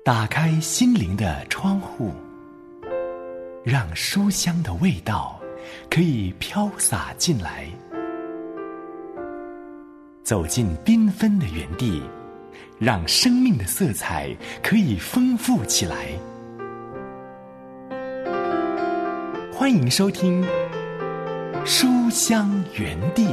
打开心灵的窗户，让书香的味道可以飘洒进来。走进缤纷的园地，让生命的色彩可以丰富起来。欢迎收听书香园地。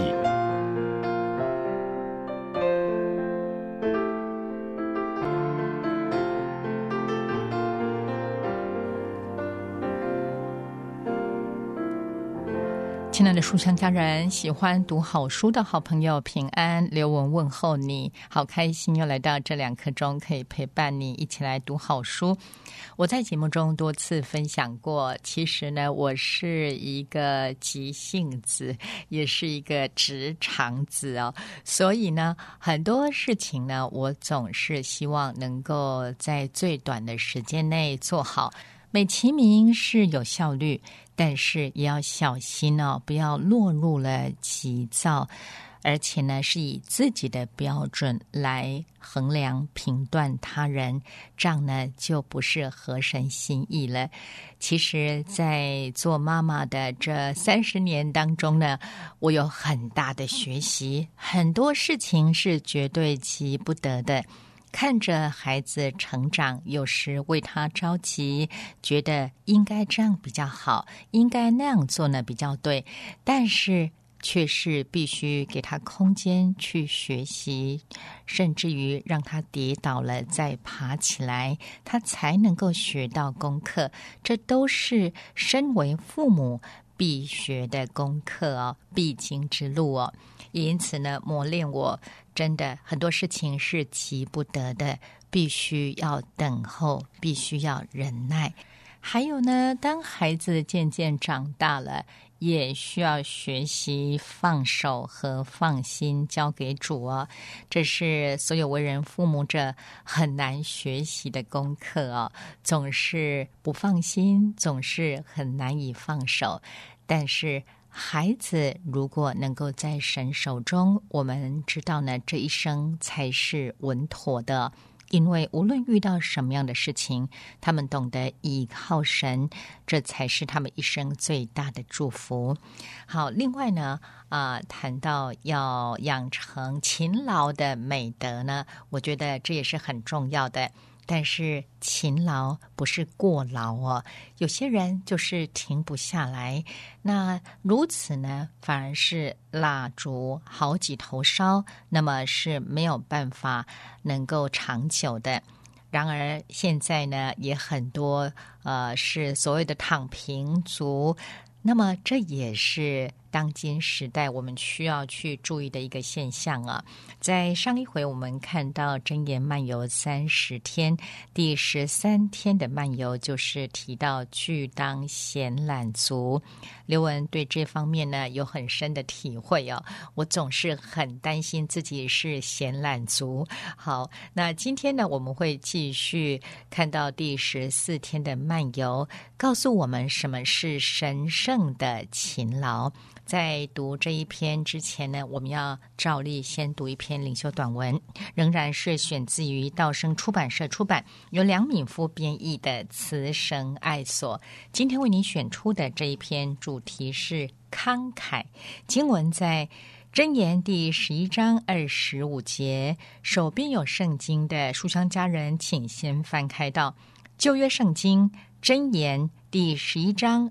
亲爱的书香家人，喜欢读好书的好朋友，平安，刘文问候你，好开心又来到这2刻钟，可以陪伴你一起来读好书。我在节目中多次分享过，其实呢，我是一个急性子，也是一个直肠子哦，所以呢，很多事情呢，我总是希望能够在最短的时间内做好。美其名是有效率，但是也要小心哦，不要落入了急躁，而且呢，是以自己的标准来衡量评断他人，这样呢就不是合神心意了。其实在做妈妈的这30年当中呢，我有很大的学习，很多事情是绝对急不得的。看着孩子成长，有时为他着急，觉得应该这样比较好，应该那样做呢比较对，但是却是必须给他空间去学习，甚至于让他跌倒了再爬起来，他才能够学到功课。这都是身为父母必学的功课哦，必经之路哦。因此呢，磨练我真的很多事情是急不得的，必须要等候，必须要忍耐。还有呢，当孩子渐渐长大了，也需要学习放手和放心交给主哦。这是所有为人父母者很难学习的功课哦，总是不放心，总是很难以放手。但是孩子如果能够在神手中，我们知道呢，这一生才是稳妥的。因为无论遇到什么样的事情，他们懂得依靠神，这才是他们一生最大的祝福。好，另外呢，谈到要养成勤劳的美德呢，我觉得这也是很重要的。但是勤劳不是过劳哦，有些人就是停不下来，那如此呢，反而是蜡烛好几头烧，那么是没有办法能够长久的。然而现在呢，也很多是所谓的躺平族，那么这也是当今时代我们需要去注意的一个现象啊。在上一回我们看到箴言漫游30天，第13天的漫游就是提到拒当闲懒族。刘文对这方面呢有很深的体会哦，我总是很担心自己是闲懒族。好，那今天呢我们会继续看到第14天的漫游，告诉我们什么是神圣的勤劳。在读这一篇之前呢，我们要照例先读一篇领袖短文，仍然是选自于道生出版社出版，由梁敏夫编译的《慈神爱所》。今天为您选出的这一篇主题是慷慨，经文在箴言第11章25节。手边有圣经的书香家人，请先翻开到旧约圣经箴言第11章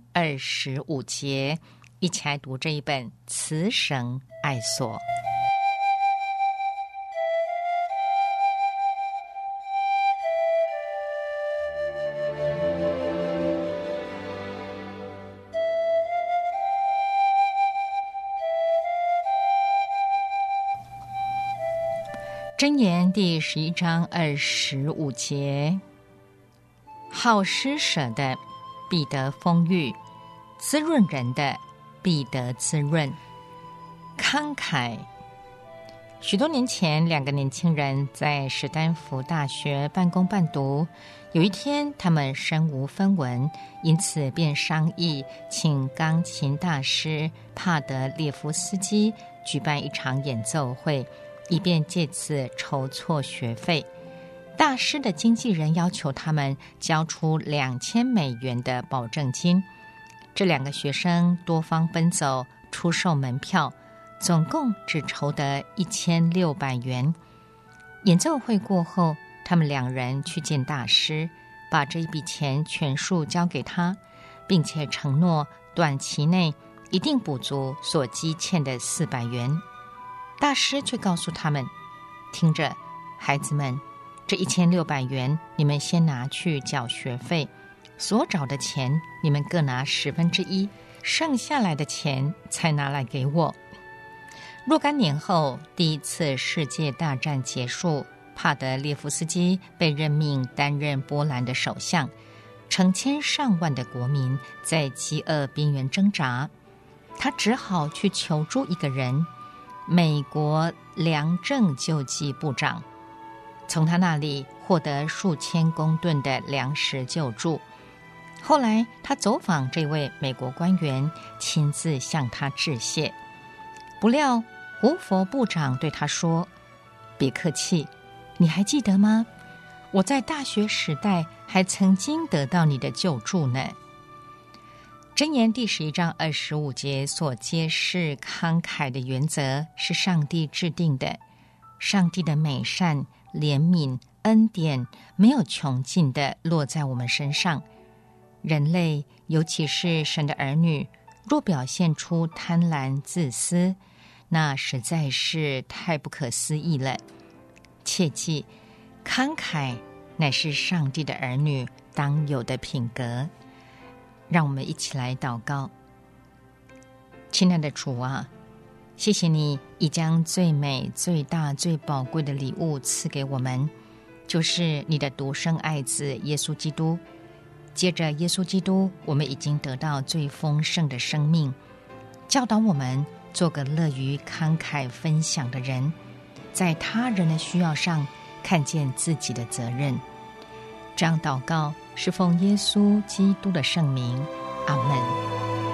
25节，一起来读这一本《慈神爱所》。箴言第11章25节，好施舍的必得丰裕，滋润人的必得滋润。慷慨。许多年前，2个年轻人在史丹福大学半工半读。有一天，他们身无分文，因此便商议请钢琴大师帕德列夫斯基举办一场演奏会，以便借此筹措学费。 大师的经纪人要求他们交出$2000的保证金。这2个学生多方奔走，出售门票，总共只筹得$1600。演奏会过后，他们2人去见大师，把这一笔钱全数交给他，并且承诺短期内一定补足所积欠的$400。大师却告诉他们，听着，孩子们，这$1600你们先拿去缴学费，所找的钱你们各拿1/10，剩下来的钱才拿来给我。若干年后，第一次世界大战结束，帕德列夫斯基被任命担任波兰的首相，成千上万的国民在饥饿边缘挣扎，他只好去求助一个人，美国粮政救济部长，从他那里获得数千公吨的粮食救助。后来他走访这位美国官员，亲自向他致谢。不料胡佛部长对他说，别客气，你还记得吗？我在大学时代还曾经得到你的救助呢。箴言第11章25节所揭示慷慨的原则是上帝制定的，上帝的美善、怜悯、恩典没有穷尽的落在我们身上。人类，尤其是神的儿女，若表现出贪婪、自私，那实在是太不可思议了。切记，慷慨乃是上帝的儿女当有的品格。让我们一起来祷告。亲爱的主啊，谢谢你已将最美、最大、最宝贵的礼物赐给我们，就是你的独生爱子耶稣基督。借着耶稣基督，我们已经得到最丰盛的生命，教导我们做个乐于慷慨分享的人，在他人的需要上看见自己的责任。这样祷告是奉耶稣基督的圣名，阿们。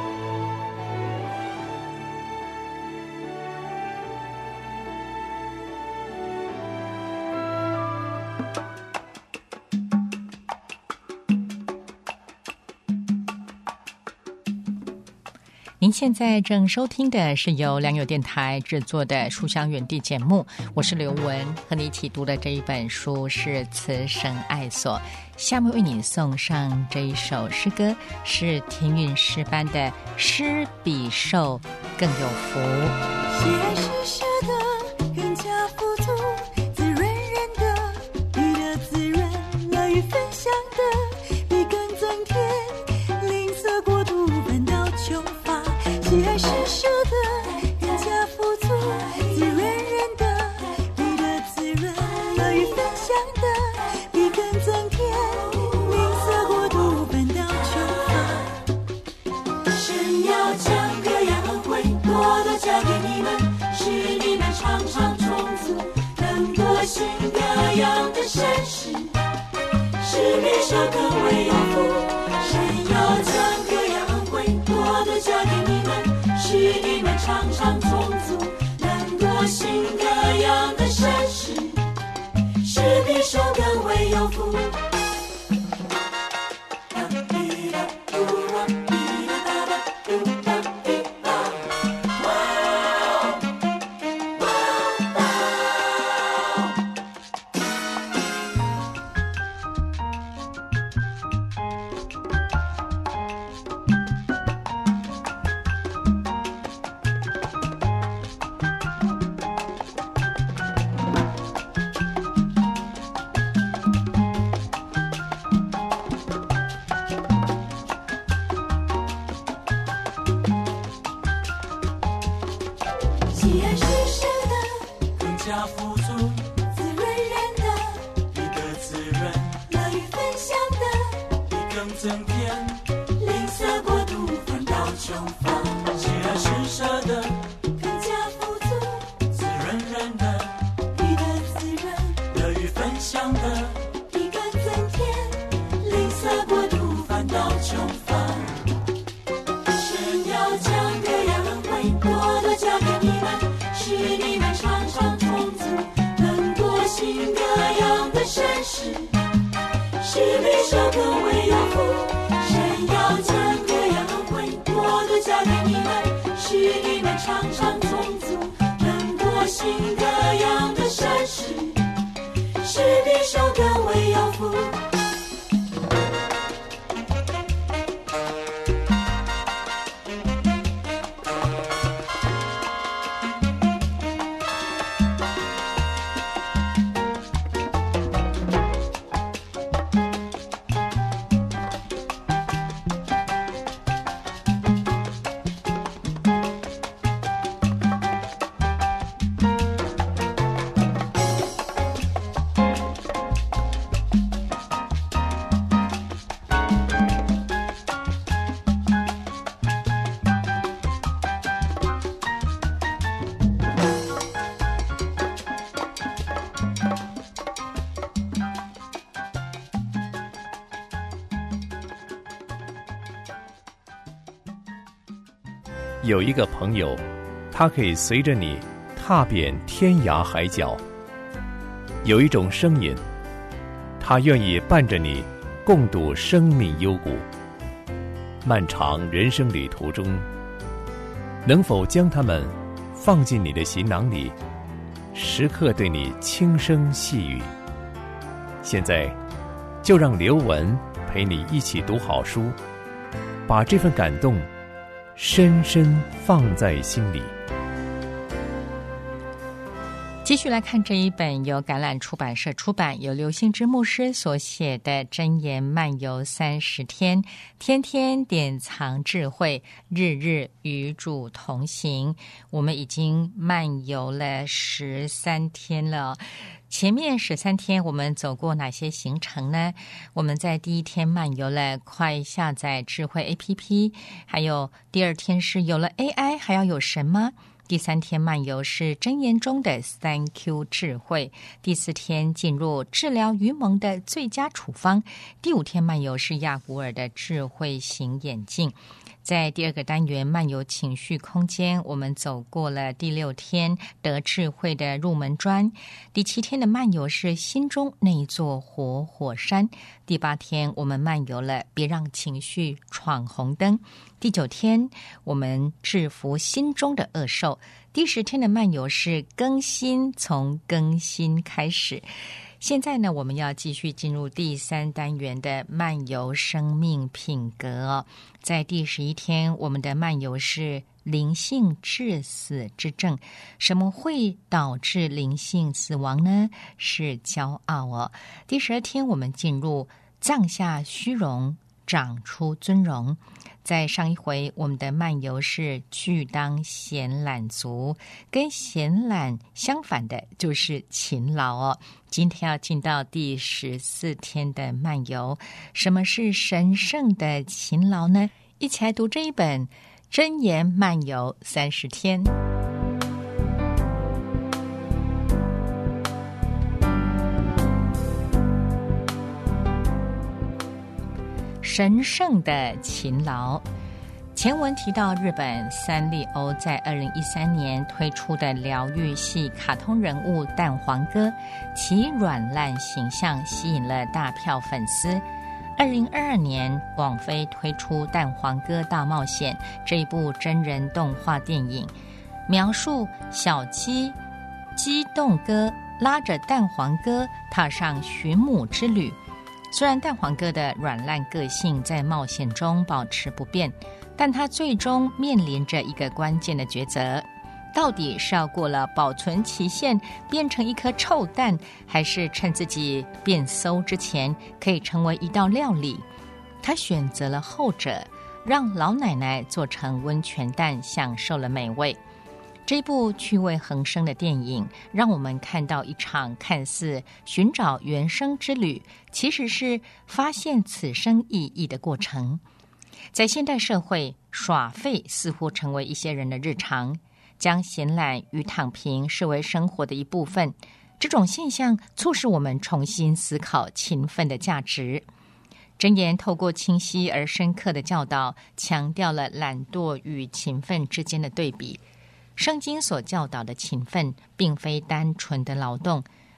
您现在正收听的是由良友电台制作的书香园地节目，我是刘文，和你一起读的这一本书是《慈神爱所》。下面为你送上这一首诗歌，是天韵诗班的《施比受更有福》。 喜爱施舍的更加富足，滋润人的比的滋润，乐于分享的比更增添，吝啬过度反倒穷乏。喜爱施舍的更加富足，滋润人的比的滋润，乐于分享的比更增添，吝啬过度反倒穷乏。神要将各样恩惠多多加给你们，使你们常常充足，能多行各样的善事，使比受更为有福。神要将各样恩惠多多加给你们，使你们常常充足，能多行各样的善事，使比受更为有福。喜爱施舍的更加富足，滋润人的比的滋润，乐于分享的比更增添，吝啬过度反倒穷乏。喜爱施舍的更加富足，滋润人的比的滋润，乐于分享的比更增添，吝啬过度反倒穷乏。神要将各样恩惠多多加给你们，使你们常常充足，能多行各样的善事，是比受更为有福。神要将各样恩惠多多加给你们，使你们常常充足，能多行各样的善事，是比受更为有福。 有一个朋友，他可以随着你踏遍天涯海角；有一种声音，他愿意伴着你共度生命幽谷。漫长人生旅途中，能否将他们放进你的行囊里，时刻对你轻声细语？现在，就让刘文陪你一起读好书，把这份感动深深放在心里。 继续来看这一本由橄榄出版社出版，由刘兴之牧师所写的《箴言漫游30天》，天天典藏智慧，日日与主同行。我们已经漫游了13天了。前面13天我们走过哪些行程呢？我们在第一天漫游了快下载智慧 APP， 还有第二天是有了 AI， 还要有神吗？第3天漫游是箴言中的3Q 智慧，第4天进入治疗愚蒙的最佳处方，第5天漫游是亚古尔的智慧型眼镜。在第2个单元漫游情绪空间，我们走过了第6天得智慧的入门砖，第7天的漫游是心中那一座活火山，第8天我们漫游了别让情绪闯红灯，第9天我们制服心中的恶兽，第10天的漫游是更新，从更新开始。现在呢，我们要继续进入第3单元的漫游生命品格。在第11天，我们的漫游是灵性致死之症。什么会导致灵性死亡呢？是骄傲哦。第12天，我们进入降下虚荣，长出尊荣。在上一回，我们的漫游是拒当闲懒族，跟闲懒相反的就是勤劳哦。今天要进到第14天的漫游，什么是神圣的勤劳呢？一起来读这一本《箴言漫游30天》。神圣的勤劳。前文提到日本三丽鸥在2013年推出的疗愈系卡通人物蛋黄哥，其软烂形象吸引了大票粉丝。2022年网飞推出《蛋黄哥大冒险》这一部真人动画电影，描述小鸡动哥拉着蛋黄哥踏上寻母之旅。虽然蛋黄哥的软烂个性在冒险中保持不变，但他最终面临着一个关键的抉择，到底是要过了保存期限变成一颗臭蛋，还是趁自己变馊之前可以成为一道料理？他选择了后者，让老奶奶做成温泉蛋，享受了美味。这部趣味横生的电影让我们看到一场看似寻找原生之旅，其实是发现此生意义的过程。在现代社会，耍废似乎成为一些人的日常，将闲懒与躺平视为生活的一部分。这种现象促使我们重新思考勤奋的价值。箴言透过清晰而深刻的教导，强调了懒惰与勤奋之间的对比。圣经所教导的勤奋并非单纯的劳动，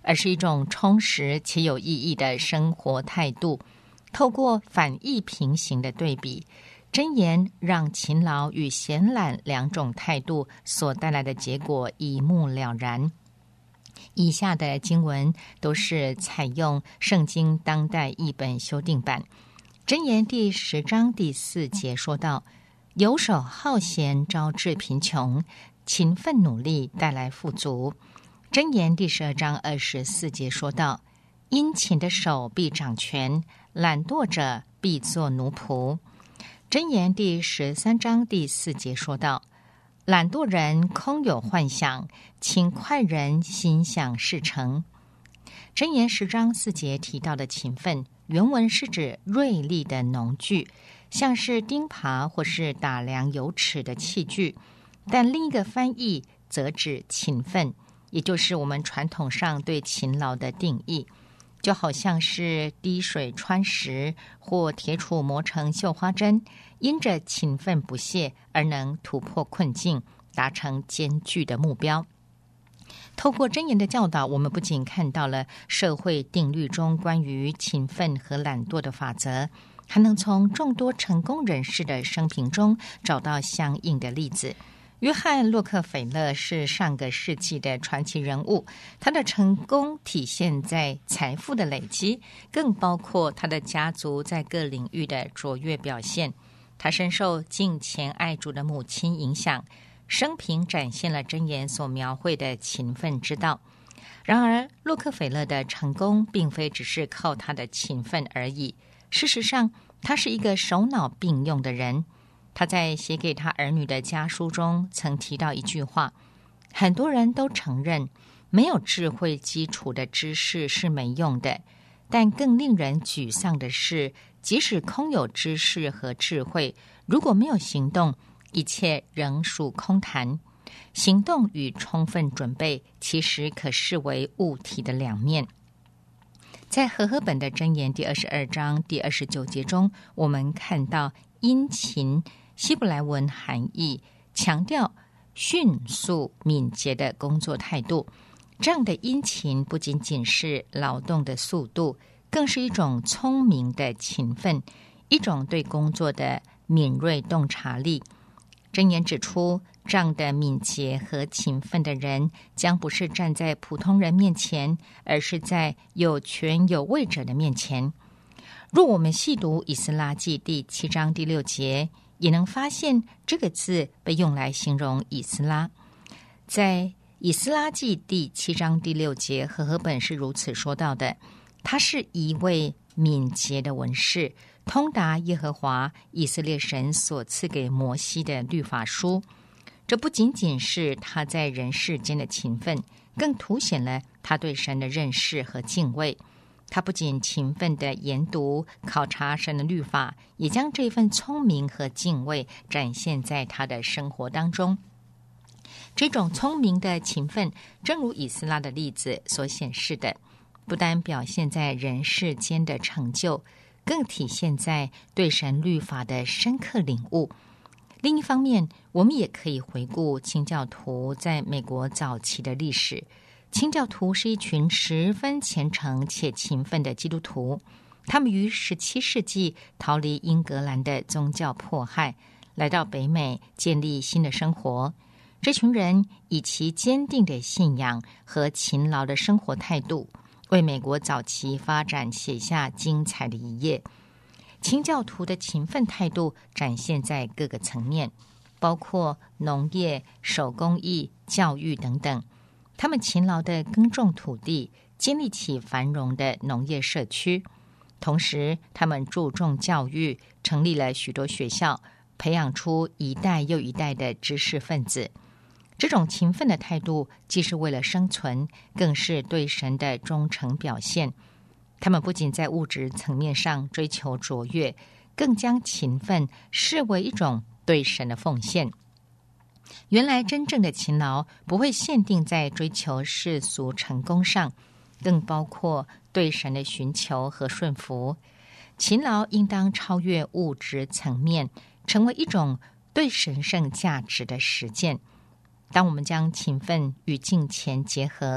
而是一种充实且有意义的生活态度。透过反义平行的对比，箴言让勤劳与闲懒两种态度所带来的结果一目了然。以下的经文都是采用圣经当代译本修订版。箴言第10章第4节说道：游手好闲招致贫穷，勤奋努力带来富足。箴言第12章24节说道：殷勤的手必掌权，懒惰者必作奴仆。箴言第13章第4节说道：懒惰人空有幻想，勤快人心想事成。箴言10章4节提到的勤奋，原文是指锐利的农具，像是钉耙或是打量有齿的器具，但另一个翻译则指勤奋，也就是我们传统上对勤劳的定义，就好像是滴水穿石或铁杵磨成绣花针，因着勤奋不懈而能突破困境，达成艰巨的目标。透过箴言的教导，我们不仅看到了社会定律中关于勤奋和懒惰的法则，还能从众多成功人士的生平中找到相应的例子。约翰·洛克菲勒是上个世纪的传奇人物，他的成功体现在财富的累积，更包括他的家族在各领域的卓越表现。他深受敬虔爱主的母亲影响，生平展现了箴言所描绘的勤奋之道。然而，洛克菲勒的成功并非只是靠他的勤奋而已，事实上，他是一个手脑并用的人。他在写给他儿女的家书中曾提到一句话：很多人都承认没有智慧基础的知识是没用的，但更令人沮丧的是，即使空有知识和智慧，如果没有行动，一切仍属空谈。行动与充分准备其实可视为物体的两面。在和合本的箴言第22章第29节中，我们看到殷勤希伯来文含义强调迅速敏捷的工作态度。这样的殷勤不仅仅是劳动的速度，更是一种聪明的勤奋，一种对工作的敏锐洞察力。箴言指出，这样的敏捷和勤奋的人将不是站在普通人面前，而是在有权有位者的面前。若我们细读以斯拉记第7章第6节，也能发现这个字被用来形容以斯拉。在以斯拉记第7章第6节，和合本是如此说到的：他是一位敏捷的文士，通达耶和华以色列神所赐给摩西的律法书。这不仅仅是他在人世间的勤奋，更凸显了他对神的认识和敬畏。他不仅勤奋地研读考察神的律法，也将这份聪明和敬畏展现在他的生活当中。这种聪明的勤奋，正如以斯拉的例子所显示的，不单表现在人世间的成就，更体现在对神律法的深刻领悟。另一方面，我们也可以回顾清教徒在美国早期的历史。清教徒是一群十分虔诚且勤奋的基督徒，他们于17世纪逃离英格兰的宗教迫害，来到北美建立新的生活。这群人以其坚定的信仰和勤劳的生活态度，为美国早期发展写下精彩的一页。清教徒的勤奋态度展现在各个层面，包括农业、手工艺、教育等等。他们勤劳地耕种土地，建立起繁荣的农业社区。同时，他们注重教育，成立了许多学校，培养出一代又一代的知识分子。这种勤奋的态度，既是为了生存，更是对神的忠诚表现。他们不仅在物质层面上追求卓越，更将勤奋视为一种对神的奉献。原来真正的勤劳不会限定在追求世俗成功上，更包括对神的寻求和顺服。勤劳应当超越物质层面，成为一种对神圣价值的实践。当我们将勤奋与敬虔结合，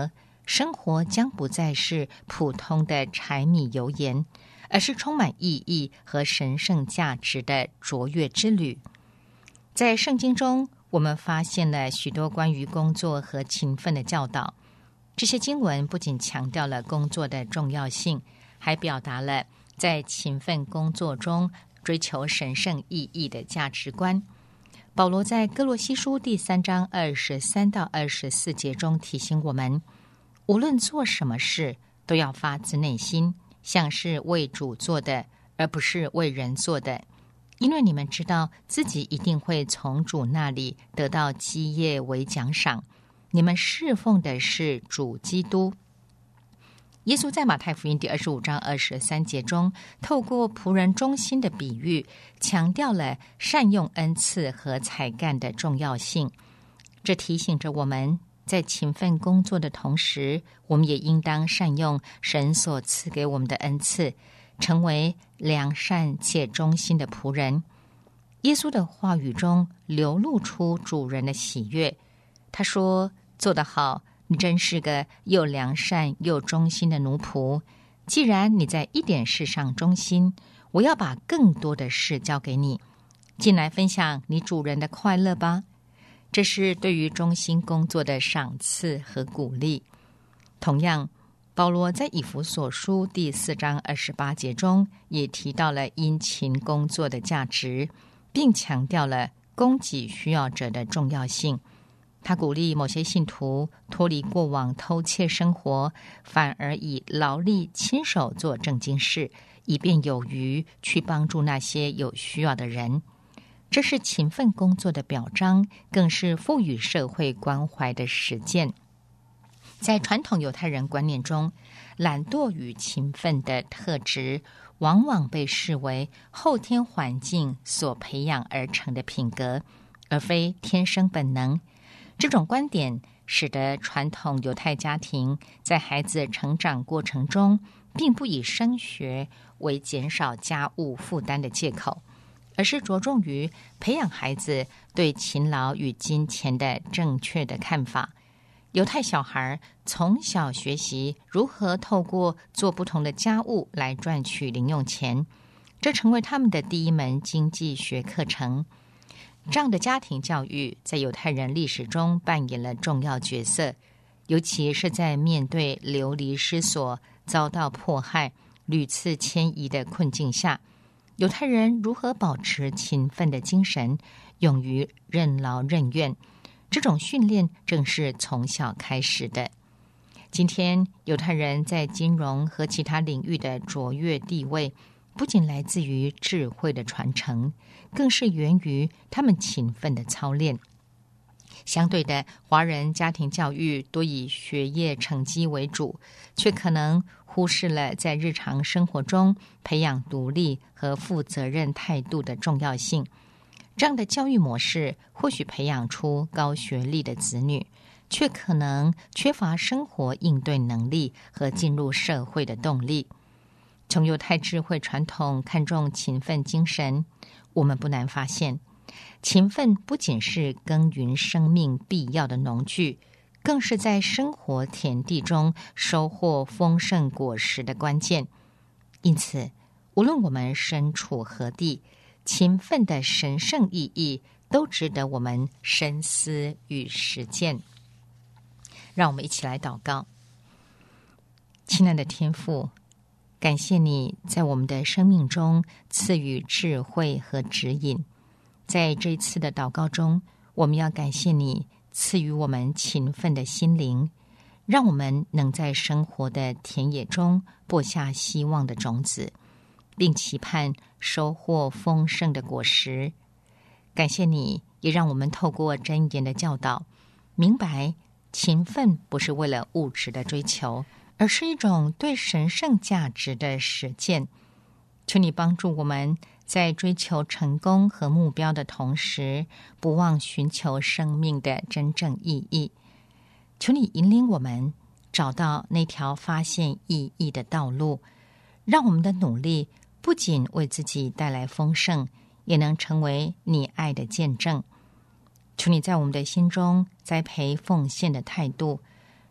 生活将不再是普通的柴米油盐，而是充满意义和神圣价值的卓越之旅。在圣经中，我们发现了许多关于工作和勤奋的教导。这些经文不仅强调了工作的重要性，还表达了在勤奋工作中追求神圣意义的价值观。保罗在哥罗西书第3章23到24节中提醒我们，无论做什么事，都要发自内心，像是为主做的，而不是为人做的，因为你们知道自己一定会从主那里得到基业为奖赏。你们侍奉的是主基督。耶稣在马太福音第25章23节中，透过仆人忠心的比喻，强调了善用恩赐和才干的重要性。这提醒着我们，在勤奋工作的同时，我们也应当善用神所赐给我们的恩赐，成为良善且忠心的仆人。耶稣的话语中流露出主人的喜悦。他说：“做得好，你真是个又良善又忠心的奴仆。既然你在一点事上忠心，我要把更多的事交给你。进来分享你主人的快乐吧。”这是对于忠心工作的赏赐和鼓励。同样，保罗在以弗所书第4章28节中也提到了殷勤工作的价值，并强调了供给需要者的重要性。他鼓励某些信徒脱离过往偷窃生活，反而以劳力亲手做正经事，以便有余去帮助那些有需要的人。这是勤奋工作的表彰，更是赋予社会关怀的实践。在传统犹太人观念中，懒惰与勤奋的特质往往被视为后天环境所培养而成的品格，而非天生本能。这种观点使得传统犹太家庭在孩子成长过程中，并不以升学为减少家务负担的借口，而是着重于培养孩子对勤劳与金钱的正确的看法。犹太小孩从小学习如何透过做不同的家务来赚取零用钱，这成为他们的第一门经济学课程。这样的家庭教育在犹太人历史中扮演了重要角色，尤其是在面对流离失所、遭到迫害、屡次迁移的困境下，犹太人如何保持勤奋的精神，勇于任劳任怨，这种训练正是从小开始的。今天，犹太人在金融和其他领域的卓越地位，不仅来自于智慧的传承，更是源于他们勤奋的操练。相对的，华人家庭教育多以学业成绩为主，却可能忽视了在日常生活中培养独立和负责任态度的重要性。这样的教育模式或许培养出高学历的子女，却可能缺乏生活应对能力和进入社会的动力。从犹太智慧传统看重勤奋精神，我们不难发现，勤奋不仅是耕耘生命必要的农具，更是在生活田地中收获丰盛果实的关键。因此，无论我们身处何地，勤奋的神圣意义都值得我们深思与实践。让我们一起来祷告。亲爱的天父，感谢你在我们的生命中赐予智慧和指引。在这一次的祷告中，我们要感谢你赐予我们勤奋的心灵，让我们能在生活的田野中播下希望的种子，并期盼收获丰盛的果实。感谢你也让我们透过箴言的教导，明白勤奋不是为了物质的追求，而是一种对神圣价值的实践。求你帮助我们在追求成功和目标的同时，不忘寻求生命的真正意义。求你引领我们找到那条发现意义的道路，让我们的努力不仅为自己带来丰盛，也能成为你爱的见证。求你在我们的心中栽培奉献的态度，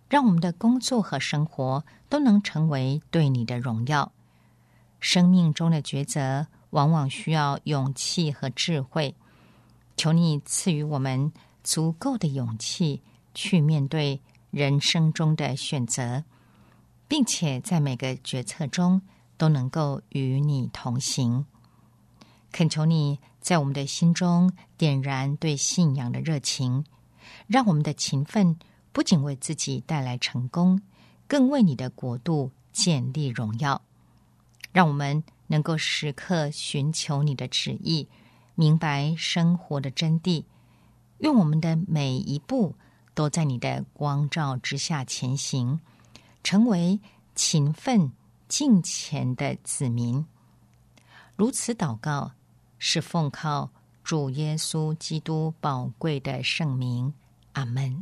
让我们的工作和生活都能成为对你的荣耀。生命中的抉择往往需要勇气和智慧，求你赐予我们足够的勇气去面对人生中的选择，并且在每个决策中都能够与你同行。恳求你在我们的心中点燃对信仰的热情，让我们的勤奋不仅为自己带来成功，更为你的国度建立荣耀。让我们能够时刻寻求你的旨意，明白生活的真谛。愿我们的每一步都在你的光照之下前行，成为勤奋敬虔的子民。如此祷告，是奉靠主耶稣基督宝贵的圣名。阿们。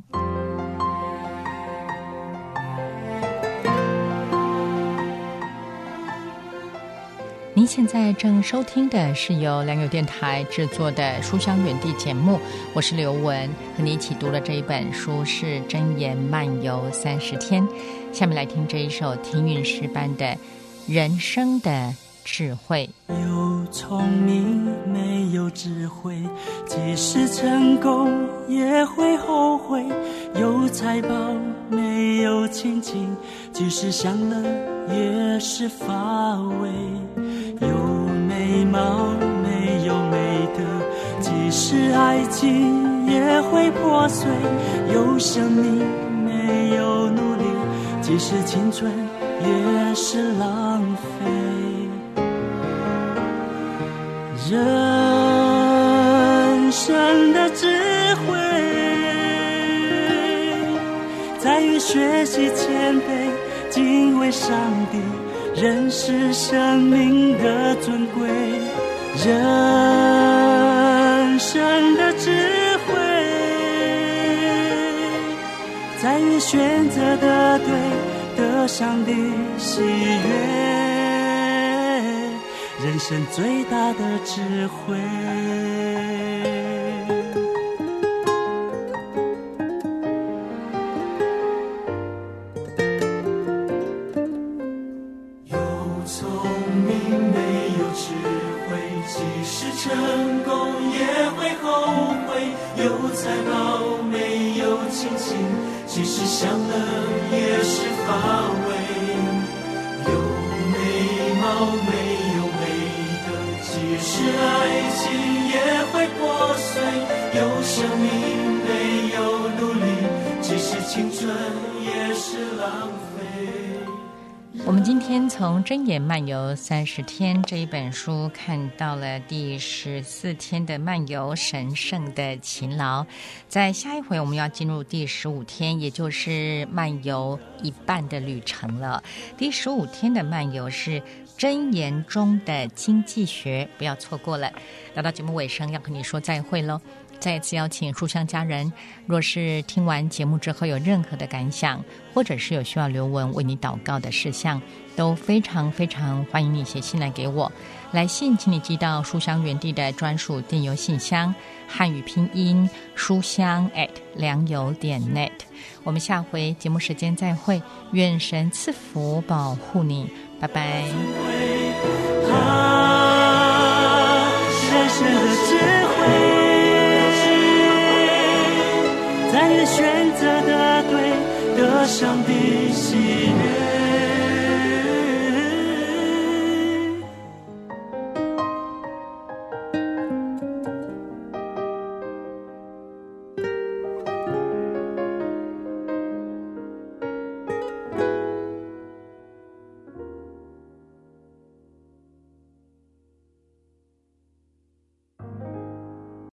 您现在正收听的是由良友电台制作的书香园地节目，我是刘雯，和你一起读的这一本书是《箴言漫游30天》。下面来听这一首天韵诗班的人生的智慧。 有聪明没有智慧，即使成功也会后悔；有财宝没有亲情，即使享乐也是乏味；有美貌没有美德，即使爱情也会破碎；有生命没有努力，即使青春也是浪费。人生的智慧在于学习谦卑，敬畏上帝，认识生命的尊贵。人生的智慧在于选择的对，得上帝喜悦。人生最大的智慧， 有聪明没有智慧，即使成功也会后悔；有财宝没有亲情，即使享乐也是乏味；有美貌没即使爱情也会破碎，有生命没有努力，即使青春也是浪费。 我们今天从《箴言漫游30天》这一本书看到了第14天的漫游，神圣的勤劳。在下一回我们要进入第15天，也就是漫游一半的旅程了。第15天的漫游是箴言中的经济学，不要错过了。来到节目尾声，要和你说再会喽。再次邀请书香家人，若是听完节目之后有任何的感想，或者是有需要刘雯为你祷告的事项，都非常非常欢迎你写信来给我。来信请你寄到书香园地的专属电邮信箱，汉语拼音书香@良友.net。我们下回节目时间再会，愿神赐福保护你，拜拜。 人生的智慧在于选择的对，得上帝喜悦。